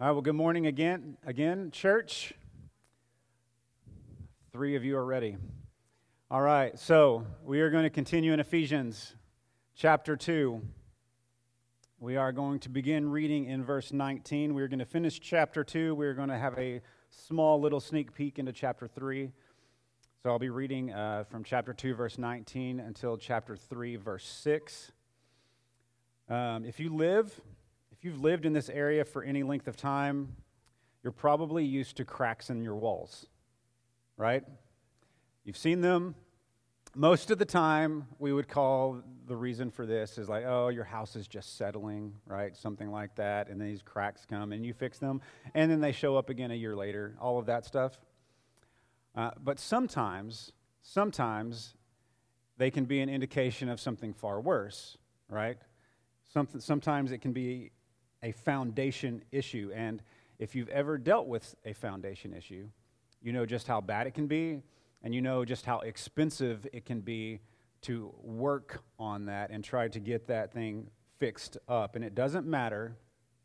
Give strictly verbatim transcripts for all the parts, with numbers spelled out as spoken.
All right, well, good morning again, again, church. Three of you are ready. All right, so we are going to continue in Ephesians chapter two. We are going to begin reading in verse nineteen. We're going to finish chapter two. We're going to have a small little sneak peek into chapter three. So I'll be reading uh, from chapter two, verse nineteen, until chapter three, verse six. Um, if you live... If you've lived in this area for any length of time, you're probably used to cracks in your walls, right? You've seen them. Most of the time, we would call the reason for this is like, oh, your house is just settling, right? Something like that, and then these cracks come, and you fix them, and then they show up again a year later, all of that stuff. Uh, but sometimes, sometimes, they can be an indication of something far worse, right? Something, sometimes it can be a foundation issue, and if you've ever dealt with a foundation issue, you know just how bad it can be, and you know just how expensive it can be to work on that and try to get that thing fixed up. And it doesn't matter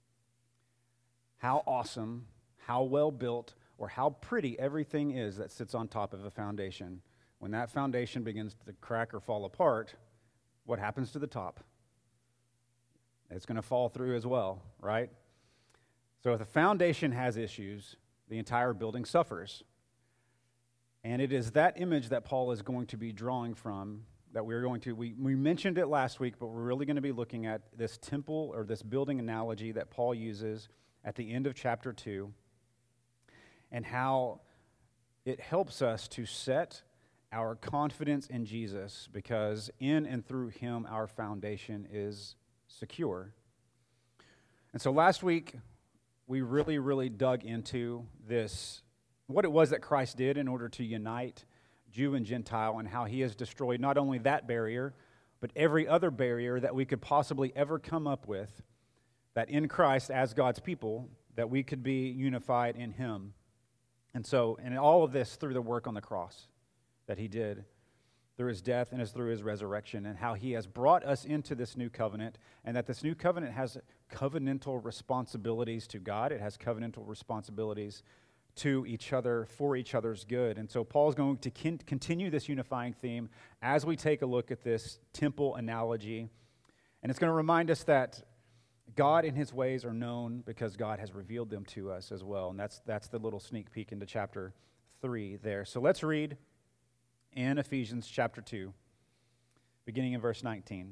how awesome, how well built, or how pretty everything is that sits on top of a foundation. When that foundation begins to crack or fall apart, what happens to the top? It's going to fall through as well, right? So if the foundation has issues, the entire building suffers. And it is that image that Paul is going to be drawing from that we're going to, we, we mentioned it last week, but we're really going to be looking at this temple or this building analogy that Paul uses at the end of chapter two and how it helps us to set our confidence in Jesus because in and through him our foundation is secure. And so last week, we really, really dug into this, what it was that Christ did in order to unite Jew and Gentile and how he has destroyed not only that barrier, but every other barrier that we could possibly ever come up with, that in Christ, as God's people, that we could be unified in him. And so, and all of this through the work on the cross that he did, through his death and as through his resurrection, and how he has brought us into this new covenant, and that this new covenant has covenantal responsibilities to God. It has covenantal responsibilities to each other, for each other's good. And so Paul's going to con- continue this unifying theme as we take a look at this temple analogy. And it's going to remind us that God and his ways are known because God has revealed them to us as well. And that's that's the little sneak peek into chapter three there. So let's read in Ephesians chapter two, beginning in verse nineteen.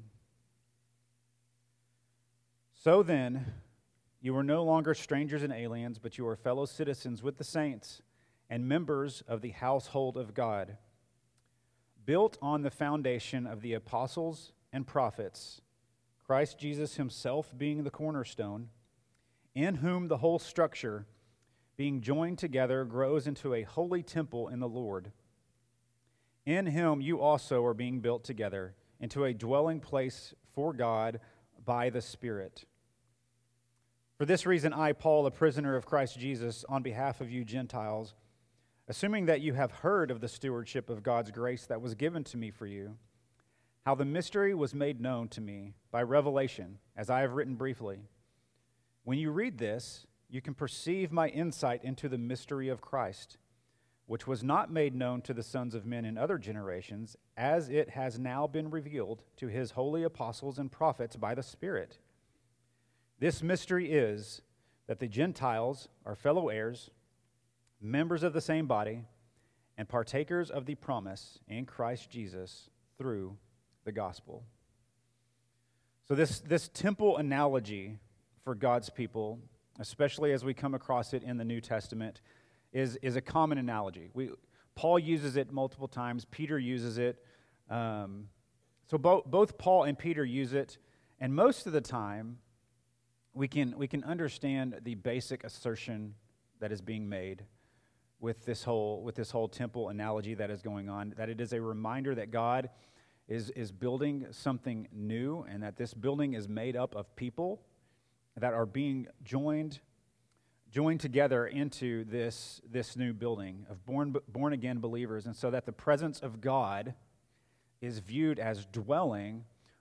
So then, you are no longer strangers and aliens, but you are fellow citizens with the saints and members of the household of God, built on the foundation of the apostles and prophets, Christ Jesus himself being the cornerstone, in whom the whole structure, being joined together, grows into a holy temple in the Lord. In him you also are being built together into a dwelling place for God by the Spirit. For this reason, I, Paul, a prisoner of Christ Jesus, on behalf of you Gentiles, assuming that you have heard of the stewardship of God's grace that was given to me for you, how the mystery was made known to me by revelation, as I have written briefly. When you read this, you can perceive my insight into the mystery of Christ, which was not made known to the sons of men in other generations, as it has now been revealed to his holy apostles and prophets by the Spirit. This mystery is that the Gentiles are fellow heirs, members of the same body, and partakers of the promise in Christ Jesus through the gospel. So this, this temple analogy for God's people, especially as we come across it in the New Testament, is, is a common analogy. We, Paul uses it multiple times. Peter uses it. Um, so bo- both Paul and Peter use it, and most of the time, we can we can understand the basic assertion that is being made with this whole with this whole temple analogy that is going on. That it is a reminder that God is is building something new, and that this building is made up of people that are being joined. joined together into this, this new building of born, born again believers, and so that the presence of God is viewed as dwelling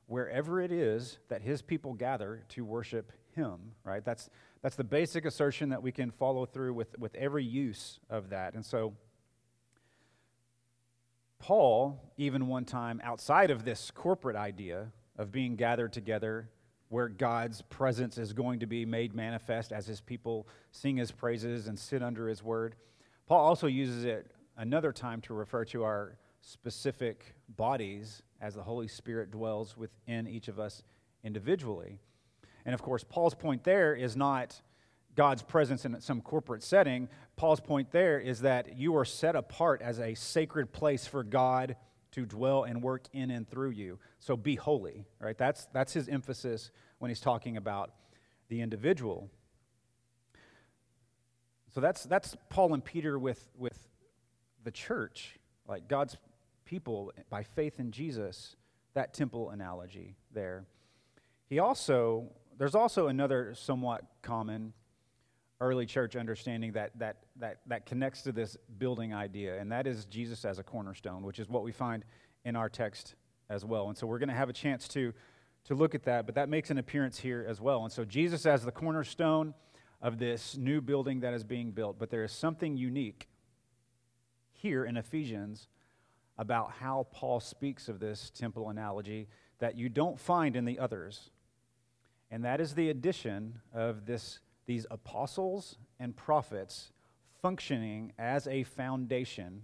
wherever it is that his people gather to worship him, right? That's that's the basic assertion that we can follow through with, with every use of that. And so Paul, even one time outside of this corporate idea of being gathered together where God's presence is going to be made manifest as his people sing his praises and sit under his word, Paul also uses it another time to refer to our specific bodies as the Holy Spirit dwells within each of us individually. And of course, Paul's point there is not God's presence in some corporate setting. Paul's point there is that you are set apart as a sacred place for God to dwell and work in and through you. So be holy, right? That's that's his emphasis when he's talking about the individual. So that's that's Paul and Peter with with the church, like God's people by faith in Jesus, that temple analogy there. He also, there's also another somewhat common early church understanding that that that that connects to this building idea, and that is Jesus as a cornerstone, which is what we find in our text as well. And so we're going to have a chance to to look at that, but that makes an appearance here as well. And so Jesus as the cornerstone of this new building that is being built, but there is something unique here in Ephesians about how Paul speaks of this temple analogy that you don't find in the others. And that is the addition of this these apostles and prophets functioning as a foundation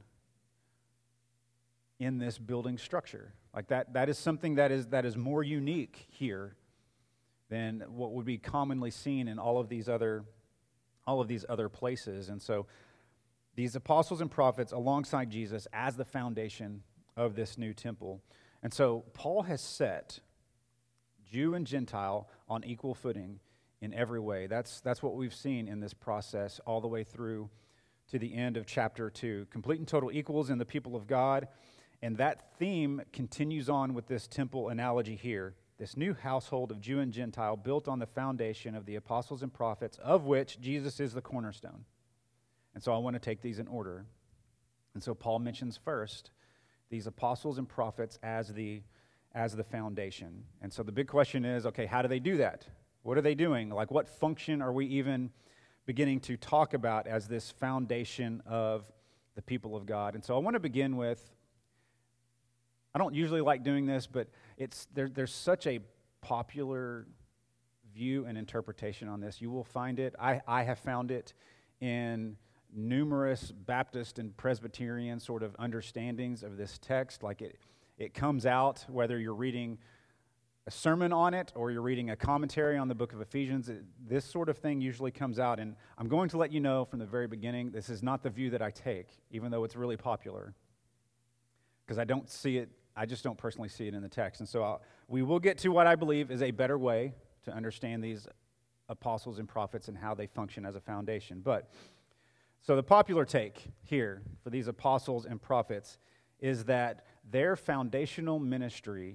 in this building structure. Like that that is something that is that is more unique here than what would be commonly seen in all of these other all of these other places. And so these apostles and prophets alongside Jesus as the foundation of this new temple. And so Paul has set Jew and Gentile on equal footing in every way. That's that's what we've seen in this process all the way through to the end of chapter two. Complete and total equals in the people of God. And that theme continues on with this temple analogy here. This new household of Jew and Gentile built on the foundation of the apostles and prophets, of which Jesus is the cornerstone. And so I want to take these in order. And so Paul mentions first these apostles and prophets as the as the foundation. And so the big question is, okay, how do they do that? What are they doing? Like, what function are we even beginning to talk about as this foundation of the people of God? And so I want to begin with, I don't usually like doing this, but it's there, there's such a popular view and interpretation on this. You will find it. I, I have found it in numerous Baptist and Presbyterian sort of understandings of this text. Like it, it comes out whether you're reading a sermon on it or you're reading a commentary on the book of Ephesians. It, this sort of thing usually comes out, and I'm going to let you know from the very beginning, this is not the view that I take, even though it's really popular, because I don't see it, I just don't personally see it in the text. And so I'll, we will get to what I believe is a better way to understand these apostles and prophets and how they function as a foundation. But, so the popular take here for these apostles and prophets is that their foundational ministry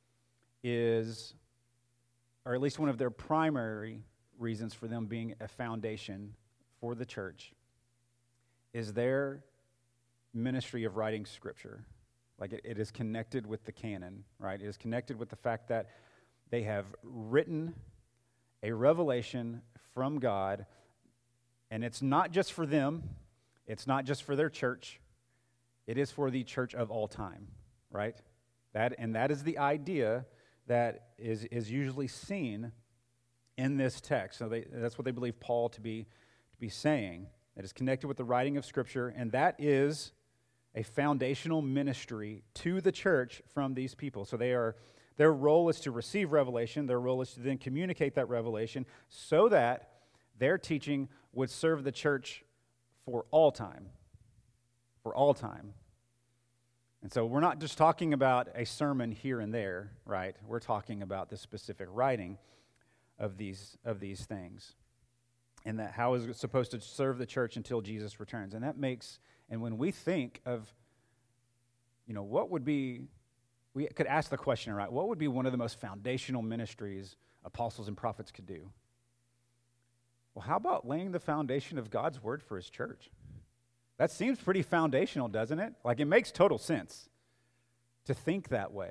is, or at least one of their primary reasons for them being a foundation for the church, is their ministry of writing Scripture. Like it, it is connected with the canon, right? It is connected with the fact that they have written a revelation from God, and it's not just for them, it's not just for their church, it is for the church of all time, right? That and that is the idea that is, is usually seen in this text. So they, that's what they believe Paul to be, to be saying. It is connected with the writing of Scripture, and that is a foundational ministry to the church from these people. So they are their role is to receive revelation. Their role is to then communicate that revelation so that their teaching would serve the church for all time. For all time. And so we're not just talking about a sermon here and there, right? We're talking about the specific writing of these of these things. And that how is it supposed to serve the church until Jesus returns. And that makes, and when we think of, you know, what would be, we could ask the question, right? What would be one of the most foundational ministries apostles and prophets could do? Well, how about laying the foundation of God's word for his church? That seems pretty foundational, doesn't it? Like, it makes total sense to think that way.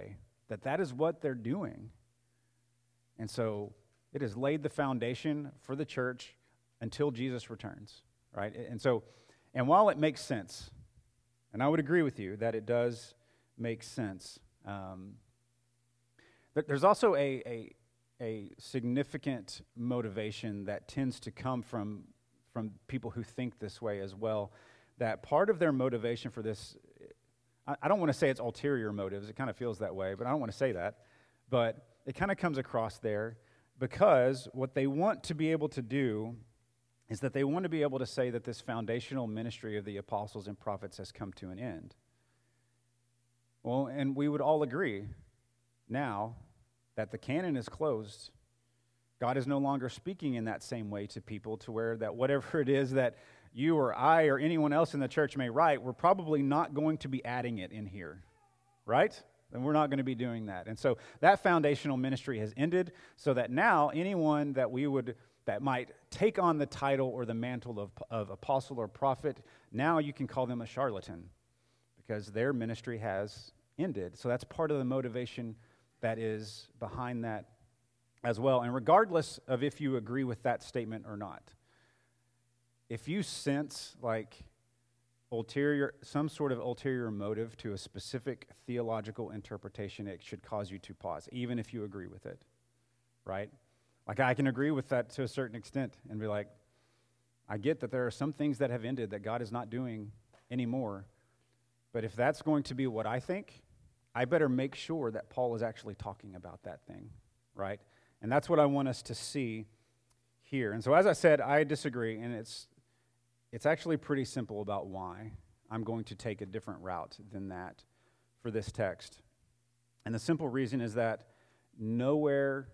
that that is what they're doing. And so it has laid the foundation for the church until Jesus returns, right? And so, and while it makes sense, and I would agree with you that it does make sense, um, there's also a, a a significant motivation that tends to come from from people who think this way as well, that part of their motivation for this, I, I don't want to say it's ulterior motives, it kind of feels that way, but I don't want to say that, but it kind of comes across there because what they want to be able to do is that they want to be able to say that this foundational ministry of the apostles and prophets has come to an end. Well, and we would all agree now that the canon is closed. God is no longer speaking in that same way to people, to where that whatever it is that you or I or anyone else in the church may write, we're probably not going to be adding it in here, right? And we're not going to be doing that. And so that foundational ministry has ended, so that now anyone that we would, that might take on the title or the mantle of, of apostle or prophet, now you can call them a charlatan because their ministry has ended. So that's part of the motivation that is behind that as well. And regardless of if you agree with that statement or not, if you sense like ulterior, some sort of ulterior motive to a specific theological interpretation, it should cause you to pause, even if you agree with it, right? Like I can agree with that to a certain extent and be like, I get that there are some things that have ended that God is not doing anymore, but if that's going to be what I think, I better make sure that Paul is actually talking about that thing, right? And that's what I want us to see here. And so as I said, I disagree, and it's it's actually pretty simple about why I'm going to take a different route than that for this text. And the simple reason is that nowhere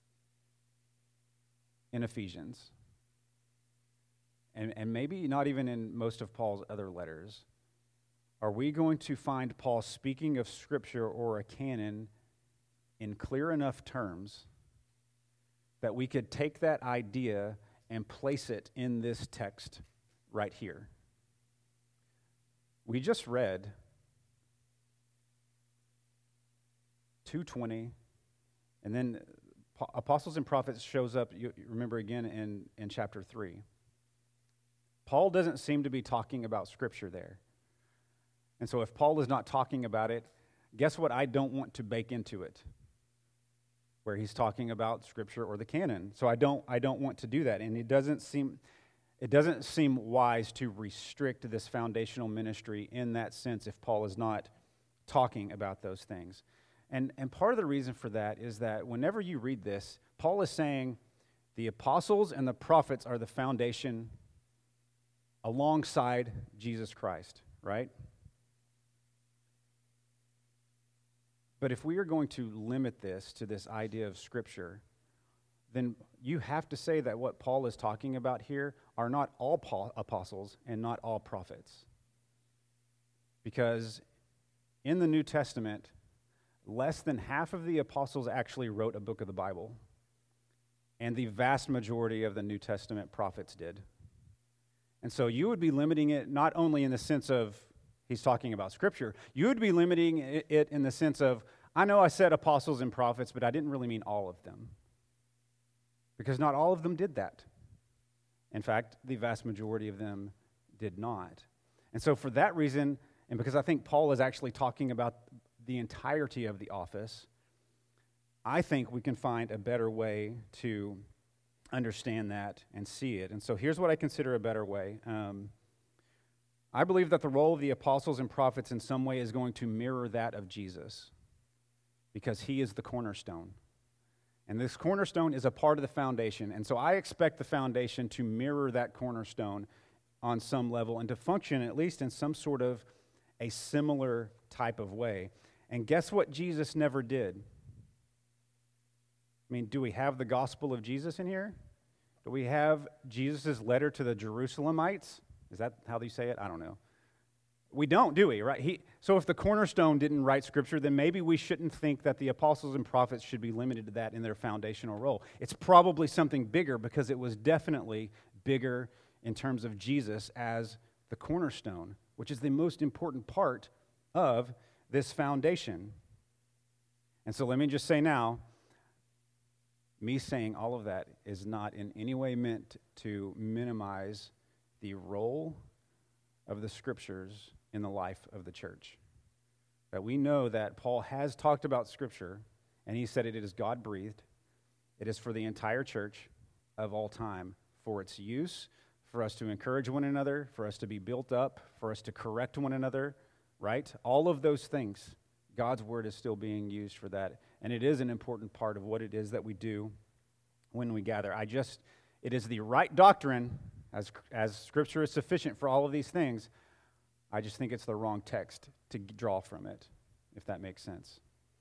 in Ephesians, and, and maybe not even in most of Paul's other letters, are we going to find Paul speaking of Scripture or a canon in clear enough terms that we could take that idea and place it in this text right here. We just read two twenty, and then Apostles and Prophets shows up, you remember again, in, in chapter three. Paul doesn't seem to be talking about Scripture there. And so if Paul is not talking about it, guess what I don't want to bake into it? Where he's talking about Scripture or the canon. So I don't I don't want to do that. And it doesn't seem it doesn't seem wise to restrict this foundational ministry in that sense if Paul is not talking about those things. And and part of the reason for that is that whenever you read this, Paul is saying the apostles and the prophets are the foundation alongside Jesus Christ, right? But if we are going to limit this to this idea of Scripture, then you have to say that what Paul is talking about here are not all Paul, apostles and not all prophets. Because in the New Testament, less than half of the apostles actually wrote a book of the Bible, and the vast majority of the New Testament prophets did. And so you would be limiting it not only in the sense of he's talking about Scripture, you would be limiting it in the sense of, I know I said apostles and prophets, but I didn't really mean all of them. Because not all of them did that. In fact, the vast majority of them did not. And so for that reason, and because I think Paul is actually talking about the entirety of the office, I think we can find a better way to understand that and see it. And so here's what I consider a better way. Um, I believe that the role of the apostles and prophets in some way is going to mirror that of Jesus, because he is the cornerstone. And this cornerstone is a part of the foundation. And so I expect the foundation to mirror that cornerstone on some level and to function at least in some sort of a similar type of way. And guess what Jesus never did? I mean, do we have the gospel of Jesus in here? Do we have Jesus' letter to the Jerusalemites? Is that how they say it? I don't know. We don't, do we? Right? He, so if the cornerstone didn't write Scripture, then maybe we shouldn't think that the apostles and prophets should be limited to that in their foundational role. It's probably something bigger, because it was definitely bigger in terms of Jesus as the cornerstone, which is the most important part of this foundation. And so let me just say now, me saying all of that is not in any way meant to minimize the role of the Scriptures in the life of the church. That we know that Paul has talked about Scripture, and he said it is God-breathed. It is for the entire church of all time, for its use, for us to encourage one another, for us to be built up, for us to correct one another, right? All of those things, God's word is still being used for that. And it is an important part of what it is that we do when we gather. I just, it is the right doctrine, as, as Scripture is sufficient for all of these things. I just think it's the wrong text to draw from it, if that makes sense.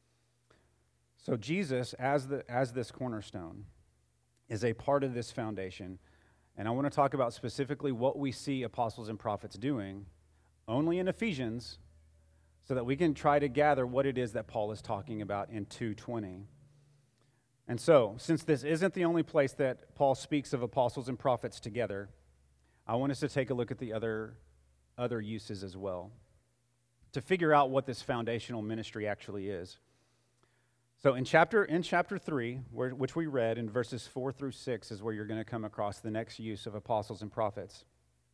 So Jesus, as the as this cornerstone, is a part of this foundation. And I want to talk about specifically what we see apostles and prophets doing only in Ephesians, so that we can try to gather what it is that Paul is talking about in two twenty. And so, since this isn't the only place that Paul speaks of apostles and prophets together, I want us to take a look at the other, other uses as well, to figure out what this foundational ministry actually is. So in chapter in chapter three, where, which we read in verses four through six, is where you're going to come across the next use of apostles and prophets.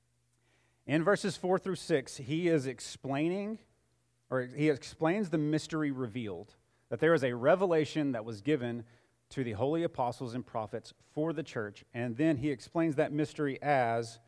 In verses four through six, he is explaining or he explains the mystery revealed, that there is a revelation that was given to the holy apostles and prophets for the church, and then he explains that mystery as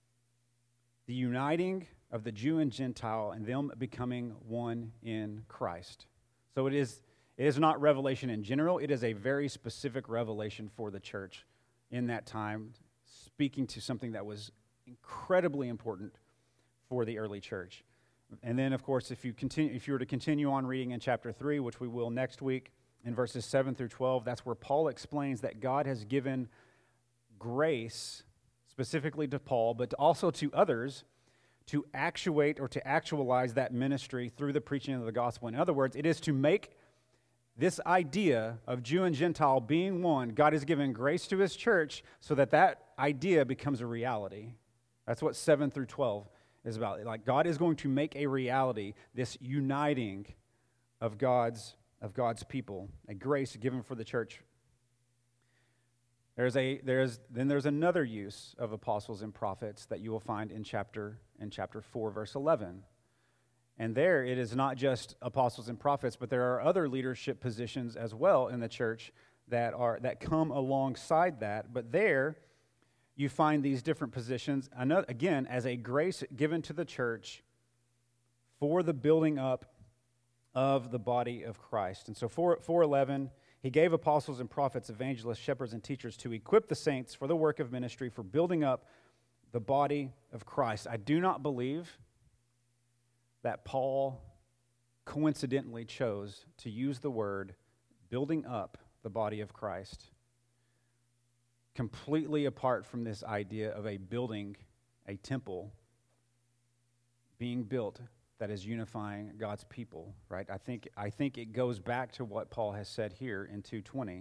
the uniting of the Jew and Gentile and them becoming one in Christ. So it is, it is not revelation in general, it is a very specific revelation for the church in that time, speaking to something that was incredibly important for the early church. And then, of course, if you continue, if you were to continue on reading in chapter three, which we will next week, in verses seven through twelve, that's where Paul explains that God has given grace, specifically to Paul, but also to others, to actuate or to actualize that ministry through the preaching of the gospel. In other words, it is to make this idea of Jew and Gentile being one. God has given grace to his church so that that idea becomes a reality. That's what seven through twelve is about. Like, God is going to make a reality, this uniting of God's of God's people, a grace given for the church. There's a there's then there's another use of apostles and prophets that you will find in chapter in chapter four, verse eleven. And there it is not just apostles and prophets, but there are other leadership positions as well in the church that are that come alongside that. But there you find these different positions, another, again, as a grace given to the church for the building up of the body of Christ. And so four eleven, he gave apostles and prophets, evangelists, shepherds, and teachers to equip the saints for the work of ministry, for building up the body of Christ. I do not believe that Paul coincidentally chose to use the word building up the body of Christ completely apart from this idea of a building, a temple being built that is unifying God's people, right? I think I think it goes back to what Paul has said here in two twenty.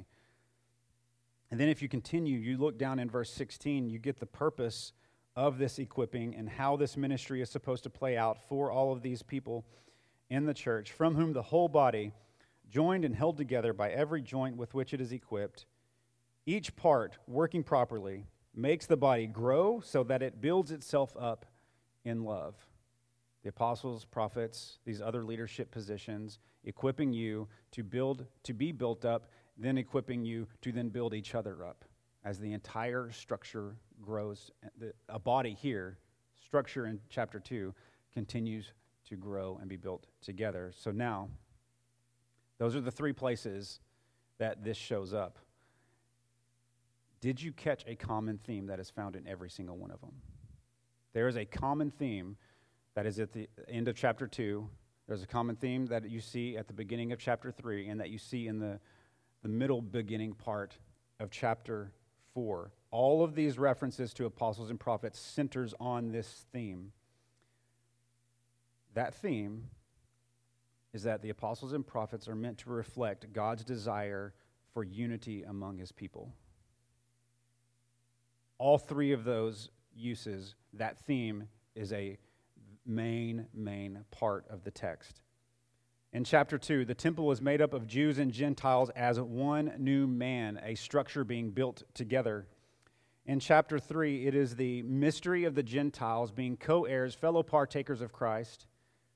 And then if you continue, you look down in verse sixteen, you get the purpose of this equipping and how this ministry is supposed to play out for all of these people in the church, from whom the whole body, joined and held together by every joint with which it is equipped, each part working properly, makes the body grow so that it builds itself up in love. The apostles, prophets, these other leadership positions, equipping you to build, to be built up, then equipping you to then build each other up as the entire structure grows. A body here, structure in chapter two, continues to grow and be built together. So now, those are the three places that this shows up. Did you catch a common theme that is found in every single one of them? There is a common theme that is at the end of chapter two. There's a common theme that you see at the beginning of chapter three and that you see in the, the middle beginning part of chapter four. All of these references to apostles and prophets centers on this theme. That theme is that the apostles and prophets are meant to reflect God's desire for unity among his people. All three of those uses, that theme is a main, main part of the text. In chapter two, the temple was made up of Jews and Gentiles as one new man, a structure being built together. In chapter three, it is the mystery of the Gentiles being co-heirs, fellow partakers of Christ,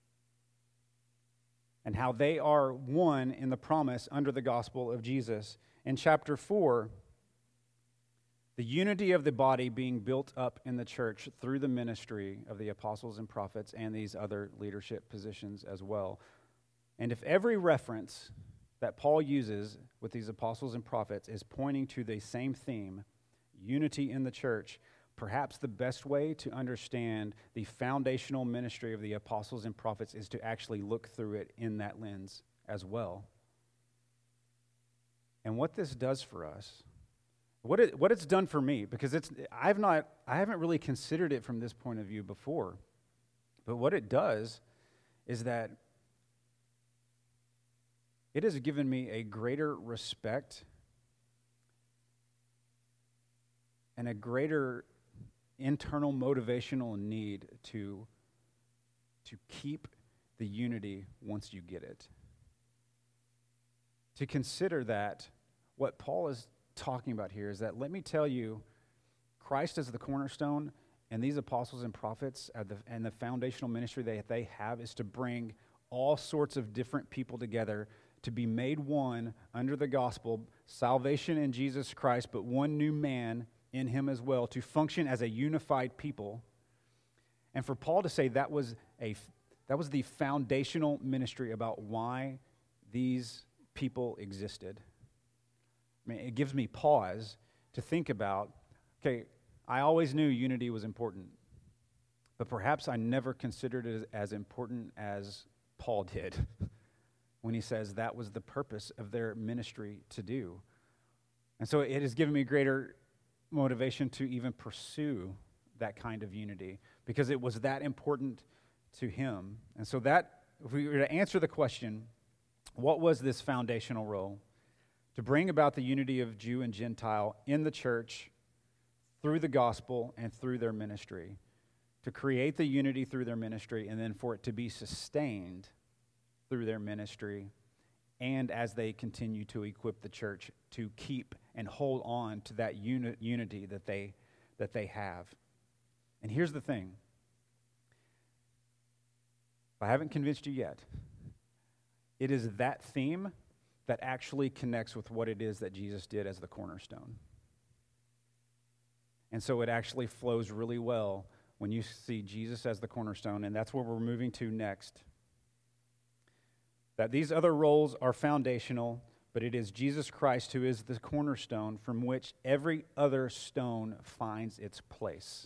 and how they are one in the promise under the gospel of Jesus. In chapter four, the unity of the body being built up in the church through the ministry of the apostles and prophets and these other leadership positions as well. And if every reference that Paul uses with these apostles and prophets is pointing to the same theme, unity in the church, perhaps the best way to understand the foundational ministry of the apostles and prophets is to actually look through it in that lens as well. And what this does for us, what it, what it's done for me, because it's I've not I haven't really considered it from this point of view before, but what it does is that it has given me a greater respect and a greater internal motivational need to, to keep the unity once you get it. To consider that what Paul is talking about here is that, let me tell you, Christ is the cornerstone, and these apostles and prophets are the, and the foundational ministry that they have is to bring all sorts of different people together to be made one under the gospel, salvation in Jesus Christ, but one new man in him as well, to function as a unified people. And for Paul to say that was a that was the foundational ministry about why these people existed. I mean, it gives me pause to think about, okay, I always knew unity was important, but perhaps I never considered it as important as Paul did when he says that was the purpose of their ministry to do. And so it has given me greater motivation to even pursue that kind of unity because it was that important to him. And so that, if we were to answer the question, what was this foundational role? To bring about the unity of Jew and Gentile in the church through the gospel and through their ministry. To create the unity through their ministry and then for it to be sustained through their ministry and as they continue to equip the church to keep and hold on to that uni- unity that they that they have. And here's the thing. If I haven't convinced you yet, it is that theme that actually connects with what it is that Jesus did as the cornerstone. And so it actually flows really well when you see Jesus as the cornerstone, and that's where we're moving to next. That these other roles are foundational, but it is Jesus Christ who is the cornerstone from which every other stone finds its place.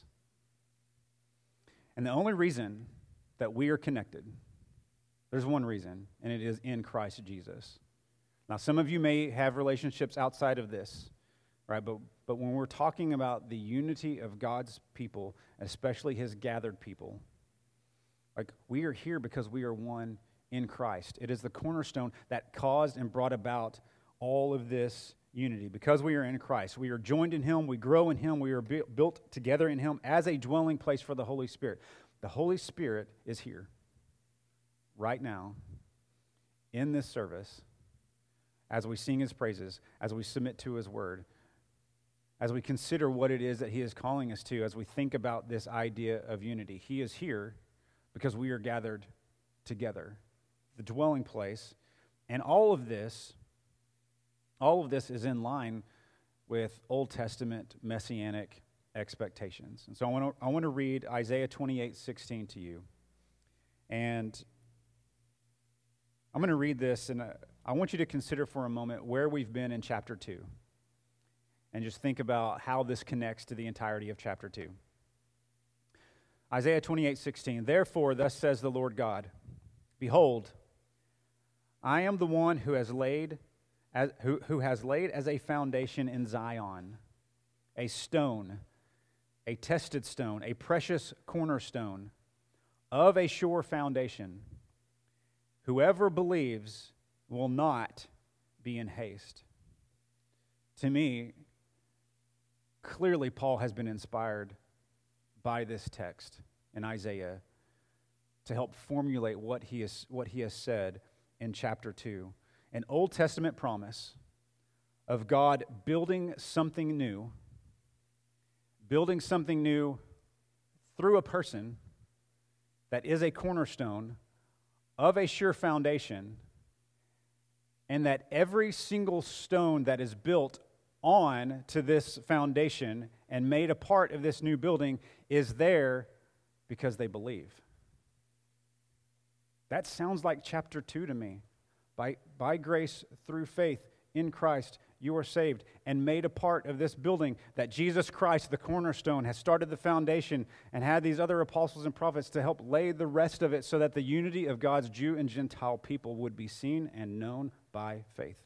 And the only reason that we are connected, there's one reason, and it is in Christ Jesus. Now, some of you may have relationships outside of this, right? But, but when we're talking about the unity of God's people, especially his gathered people, like we are here because we are one in Christ. It is the cornerstone that caused and brought about all of this unity. Because we are in Christ, we are joined in him, we grow in him, we are bu- built together in him as a dwelling place for the Holy Spirit. The Holy Spirit is here right now in this service as we sing his praises, as we submit to his word, as we consider what it is that he is calling us to, as we think about this idea of unity. He is here because we are gathered together, the dwelling place, and all of this, all of this is in line with Old Testament messianic expectations. And so I want to I want to read Isaiah twenty-eight sixteen to you, and I'm going to read this, and I want you to consider for a moment where we've been in chapter two, and just think about how this connects to the entirety of chapter two. Isaiah twenty-eight sixteen. Therefore, thus says the Lord God, behold, I am the one who has laid as, who, who has laid as a foundation in Zion, a stone, a tested stone, a precious cornerstone of a sure foundation. Whoever believes will not be in haste. To me, clearly Paul has been inspired by this text in Isaiah to help formulate what he has, what he has said in chapter two, an Old Testament promise of God building something new, building something new through a person that is a cornerstone of a sure foundation, and that every single stone that is built on to this foundation and made a part of this new building is there because they believe. That sounds like chapter two to me. By, by grace through faith in Christ, you are saved and made a part of this building that Jesus Christ, the cornerstone, has started the foundation and had these other apostles and prophets to help lay the rest of it so that the unity of God's Jew and Gentile people would be seen and known by faith.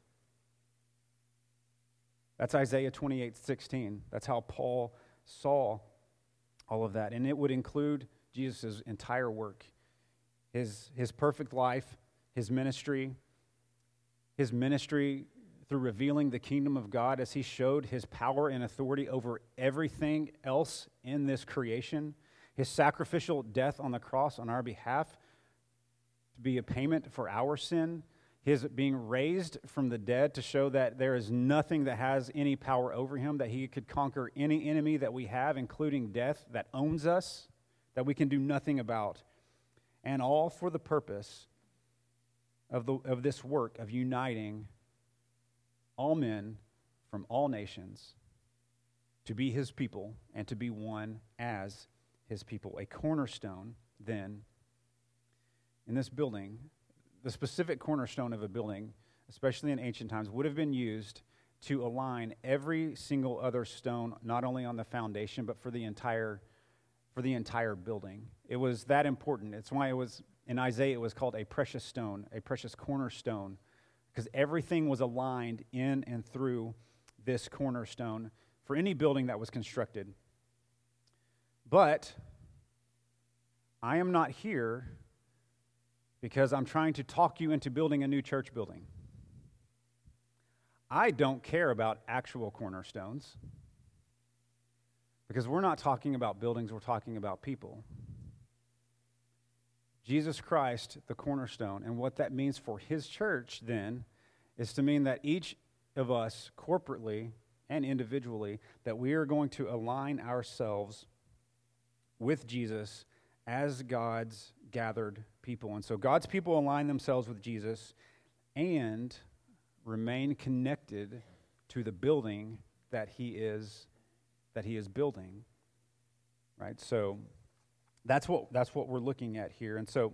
That's Isaiah twenty-eight sixteen. That's how Paul saw all of that. And it would include Jesus' entire work, his, his perfect life, his ministry, his ministry through revealing the kingdom of God as he showed his power and authority over everything else in this creation, his sacrificial death on the cross on our behalf to be a payment for our sin, his being raised from the dead to show that there is nothing that has any power over him, that he could conquer any enemy that we have, including death, that owns us, that we can do nothing about, and all for the purpose of the of this work of uniting all men from all nations to be his people and to be one as his people. A cornerstone, then, in this building, the specific cornerstone of a building, especially in ancient times, would have been used to align every single other stone, not only on the foundation, but for the entire for the entire building. It was that important. It's why it was, in Isaiah, it was called a precious stone, a precious cornerstone, because everything was aligned in and through this cornerstone for any building that was constructed. But I am not here because I'm trying to talk you into building a new church building. I don't care about actual cornerstones because we're not talking about buildings, we're talking about people. Jesus Christ, the cornerstone, and what that means for his church then is to mean that each of us corporately and individually, that we are going to align ourselves with Jesus as God's gathered people. And so God's people align themselves with Jesus and remain connected to the building that he is that he is building. Right? So that's what that's what we're looking at here. And so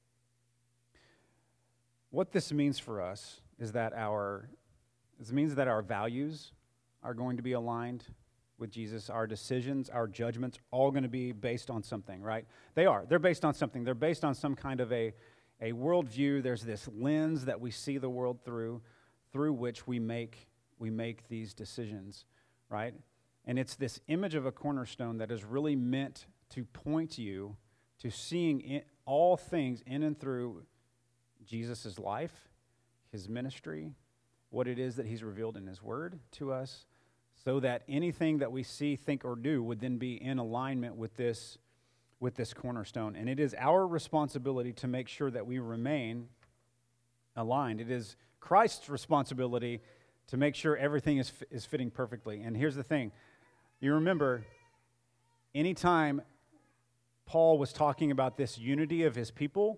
what this means for us is that our this means that our values are going to be aligned with Jesus. Our decisions, our judgments, all going to be based on something, right? They are. They're based on something. They're based on some kind of a, a worldview. There's this lens that we see the world through, through which we make we make these decisions, right? And it's this image of a cornerstone that is really meant to point you to seeing in, all things in and through Jesus' life, his ministry, what it is that he's revealed in his word to us, so that anything that we see, think, or do would then be in alignment with this, with this cornerstone. And it is our responsibility to make sure that we remain aligned. It is Christ's responsibility to make sure everything is is fitting perfectly. And here's the thing. You remember, anytime Paul was talking about this unity of his people,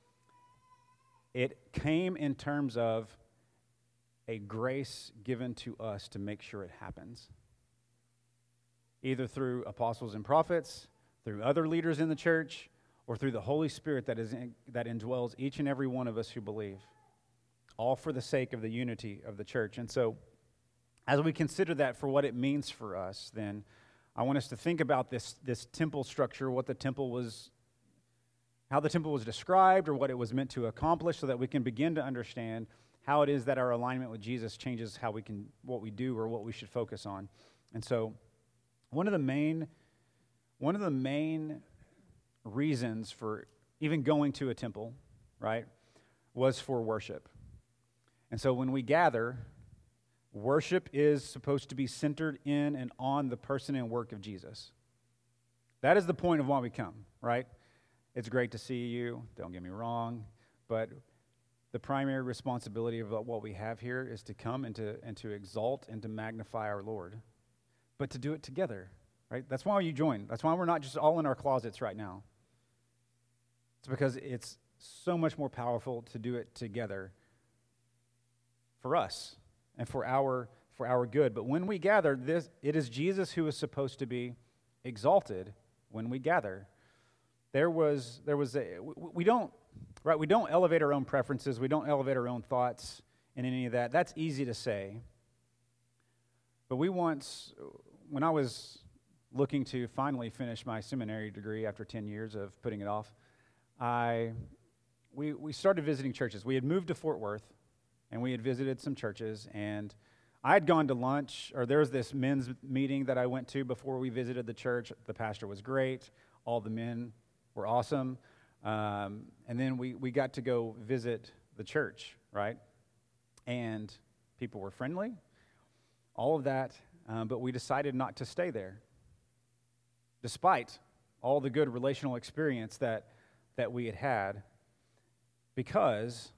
it came in terms of a grace given to us to make sure it happens. Either through apostles and prophets, through other leaders in the church, or through the Holy Spirit that is in, that indwells each and every one of us who believe. All for the sake of the unity of the church. And so, as we consider that for what it means for us, then I want us to think about this, this temple structure, what the temple was, how the temple was described, or what it was meant to accomplish, so that we can begin to understand how it is that our alignment with Jesus changes how we can, what we do or what we should focus on. And so, one of the main, one of the main reasons for even going to a temple, right, was for worship. And so when we gather, worship is supposed to be centered in and on the person and work of Jesus. That is the point of why we come, right? It's great to see you, don't get me wrong, but the primary responsibility of what we have here is to come and to, and to exalt and to magnify our Lord, but to do it together, right? That's why you join. That's why we're not just all in our closets right now. It's because it's so much more powerful to do it together for us and for our for our good. But when we gather, this it is Jesus who is supposed to be exalted when we gather. There was there was a we, we don't right we don't elevate our own preferences, we don't elevate our own thoughts in any of that. That's easy to say. But we once when I was looking to finally finish my seminary degree after ten years of putting it off, I we we started visiting churches. We had moved to Fort Worth, and we had visited some churches, and I had gone to lunch, or there was this men's meeting that I went to before we visited the church. The pastor was great. All the men were awesome. Um, and then we, we got to go visit the church, right? And people were friendly, all of that, um, but we decided not to stay there, despite all the good relational experience that, that we had had, because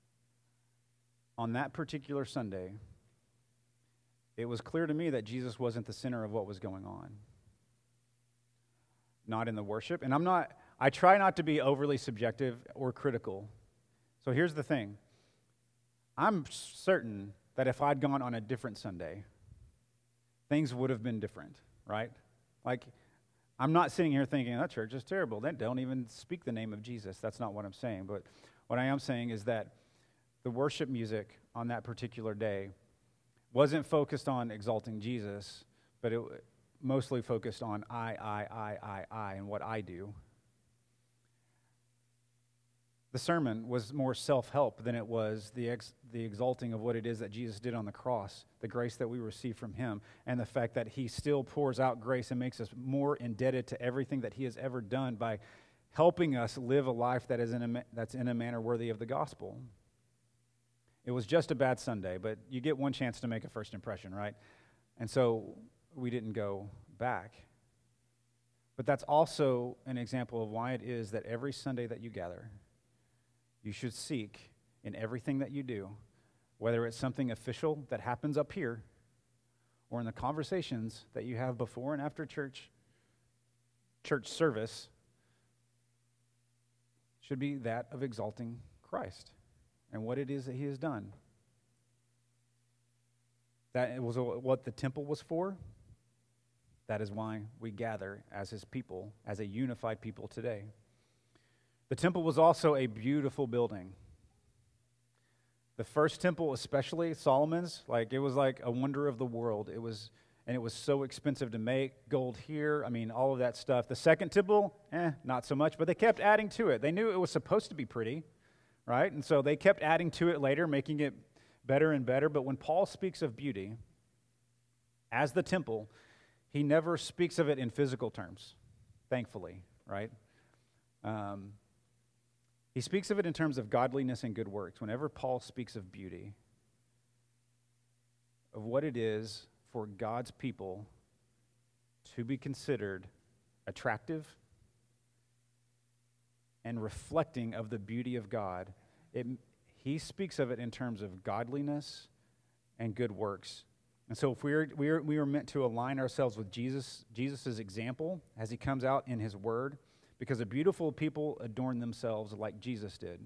on that particular Sunday, it was clear to me that Jesus wasn't the center of what was going on. Not in the worship. And I'm not, I try not to be overly subjective or critical. So here's the thing. I'm certain that if I'd gone on a different Sunday, things would have been different, right? Like, I'm not sitting here thinking, that church is terrible. They don't even speak the name of Jesus. That's not what I'm saying. But what I am saying is that the worship music on that particular day wasn't focused on exalting Jesus, but it mostly focused on I, I, I, I, I, and what I do. The sermon was more self-help than it was the ex, the exalting of what it is that Jesus did on the cross, the grace that we receive from him, and the fact that he still pours out grace and makes us more indebted to everything that he has ever done by helping us live a life that is in a, that's in a manner worthy of the gospel. It was just a bad Sunday, but you get one chance to make a first impression, right? And so we didn't go back. But that's also an example of why it is that every Sunday that you gather, you should seek in everything that you do, whether it's something official that happens up here or in the conversations that you have before and after church, church service, should be that of exalting Christ and what it is that he has done. That was what the temple was for. That is why we gather as his people, as a unified people today. The temple was also a beautiful building. The first temple, especially Solomon's, like it was like a wonder of the world. It was, and it was so expensive to make. Gold here, I mean, all of that stuff. The second temple, eh, not so much, but they kept adding to it. They knew it was supposed to be pretty, right? And so they kept adding to it later, making it better and better. But when Paul speaks of beauty as the temple, he never speaks of it in physical terms, thankfully, right? Um, he speaks of it in terms of godliness and good works. Whenever Paul speaks of beauty, of what it is for God's people to be considered attractive and reflecting of the beauty of God, it, he speaks of it in terms of godliness and good works. And so if we are, we are, we are meant to align ourselves with Jesus, Jesus' example as he comes out in his word, because a beautiful people adorn themselves like Jesus did.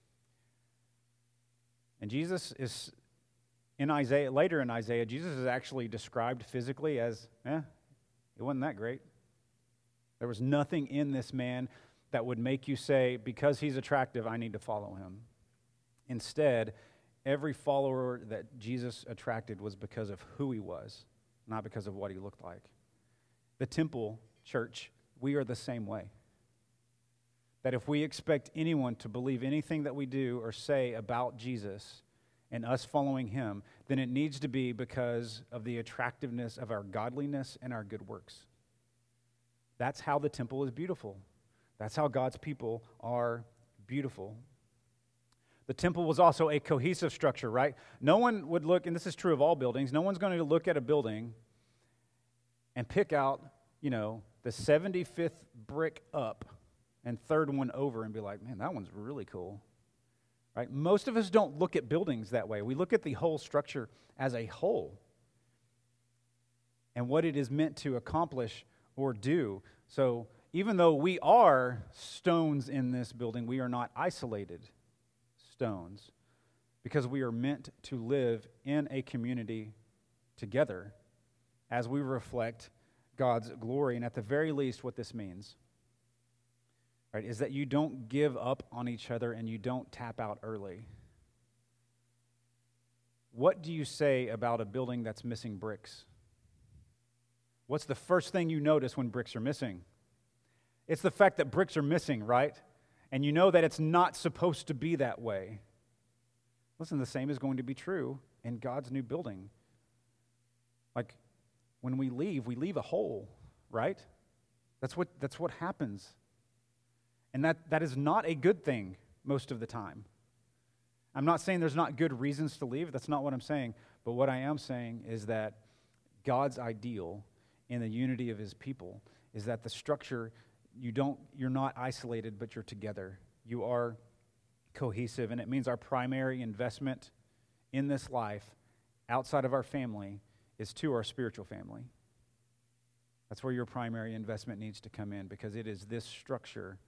And Jesus is, in Isaiah, later in Isaiah, Jesus is actually described physically as, eh, it wasn't that great. There was nothing in this man that would make you say, because he's attractive, I need to follow him. Instead, every follower that Jesus attracted was because of who he was, not because of what he looked like. The temple church, we are the same way. That if we expect anyone to believe anything that we do or say about Jesus and us following him, then it needs to be because of the attractiveness of our godliness and our good works. That's how the temple is beautiful. That's how God's people are beautiful. The temple was also a cohesive structure, right? No one would look, and this is true of all buildings, no one's going to look at a building and pick out, you know, the seventy-fifth brick up and third one over and be like, man, that one's really cool. right? Most of us don't look at buildings that way. We look at the whole structure as a whole and what it is meant to accomplish or do. So even though we are stones in this building, we are not isolated stones because we are meant to live in a community together as we reflect God's glory. And at the very least, what this means, right, is that you don't give up on each other and you don't tap out early. What do you say about a building that's missing bricks? What's the first thing you notice when bricks are missing? It's the fact that bricks are missing, right? And you know that it's not supposed to be that way. Listen, the same is going to be true in God's new building. Like, when we leave, we leave a hole, right? That's what, that's what happens. And that, that is not a good thing most of the time. I'm not saying there's not good reasons to leave. That's not what I'm saying. But what I am saying is that God's ideal in the unity of his people is that the structure, you don't, you're not isolated, but you're together. You are cohesive, and it means our primary investment in this life outside of our family is to our spiritual family. That's where your primary investment needs to come in, because it is this structure.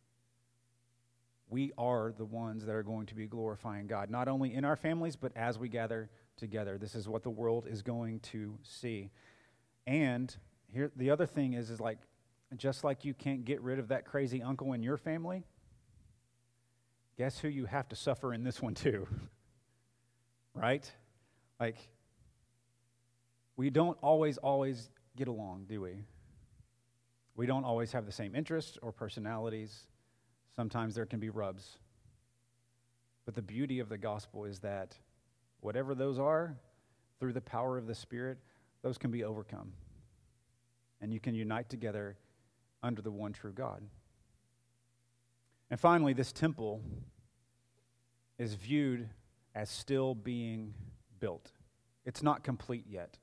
We are the ones that are going to be glorifying God, not only in our families, but as we gather together. This is what the world is going to see. And here, the other thing is, is like, just like you can't get rid of that crazy uncle in your family, guess who you have to suffer in this one too? Right? Like, we don't always, always get along, do we? We don't always have the same interests or personalities. Sometimes there can be rubs. But the beauty of the gospel is that whatever those are, through the power of the Spirit, those can be overcome. And you can unite together under the one true God. And finally, this temple is viewed as still being built. It's not complete yet.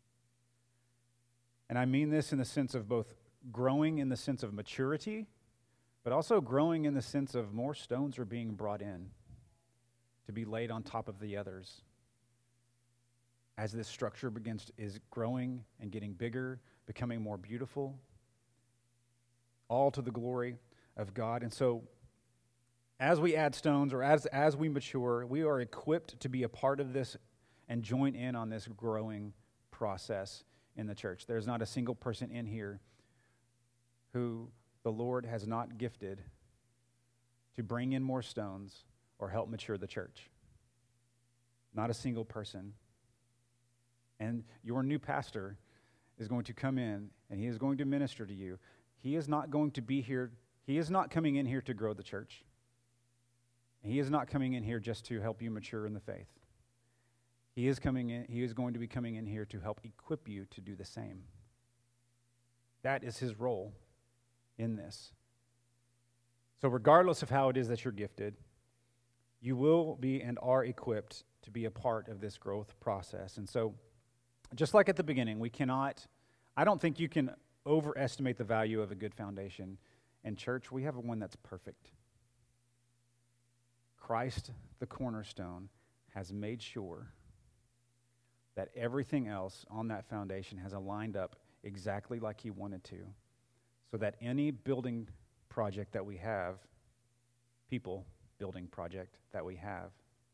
And I mean this in the sense of both growing in the sense of maturity, but also growing in the sense of more stones are being brought in to be laid on top of the others. As this structure begins to, is growing and getting bigger, becoming more beautiful, all to the glory of God. And so, as we add stones, or as, as we mature, we are equipped to be a part of this and join in on this growing process in the church. There's not a single person in here who the Lord has not gifted to bring in more stones or help mature the church. Not a single person. And your new pastor is going to come in and he is going to minister to you. He is not going to be here, he is not coming in here to grow the church. He is not coming in here just to help you mature in the faith. He is coming in, he is going to be coming in here to help equip you to do the same. That is his role in this. So regardless of how it is that you're gifted, you will be and are equipped to be a part of this growth process. And so, just like at the beginning, we cannot, I don't think you can overestimate the value of a good foundation. In church, we have one that's perfect. Christ, the cornerstone, has made sure that everything else on that foundation has aligned up exactly like he wanted to, so that any building project that we have, people building project that we have,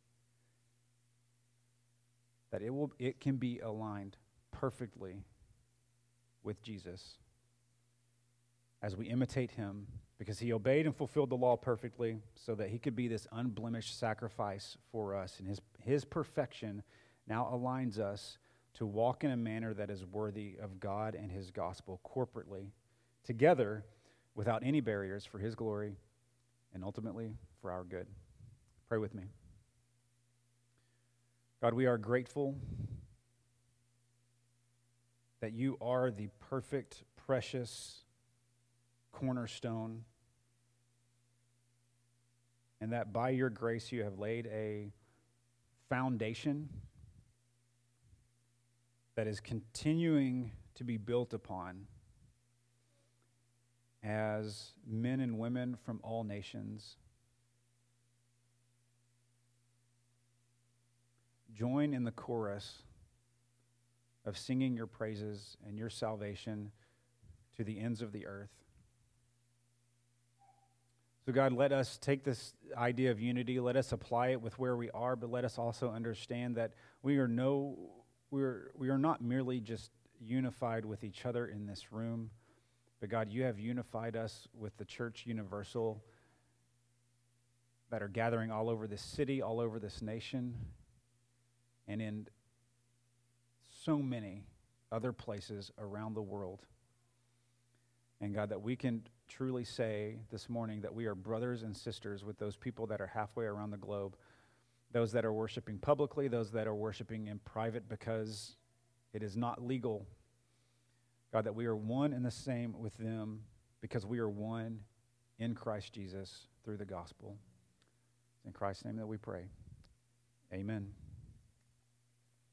that it will it can be aligned perfectly with Jesus as we imitate him, because he obeyed and fulfilled the law perfectly so that he could be this unblemished sacrifice for us. And his, his perfection now aligns us to walk in a manner that is worthy of God and his gospel corporately, together, without any barriers, for his glory and ultimately for our good. Pray with me. God, we are grateful that you are the perfect, precious cornerstone, and that by your grace you have laid a foundation that is continuing to be built upon as men and women from all nations join in the chorus of singing your praises and your salvation to the ends of the earth. So God, let us take this idea of unity, let us apply it with where we are, but let us also understand that we are no, we're, we are not merely just unified with each other in this room, but God, you have unified us with the church universal that are gathering all over this city, all over this nation, and in so many other places around the world. And God, that we can truly say this morning that we are brothers and sisters with those people that are halfway around the globe, those that are worshiping publicly, those that are worshiping in private because it is not legal. God, that we are one and the same with them because we are one in Christ Jesus through the gospel. It's in Christ's name that we pray. Amen.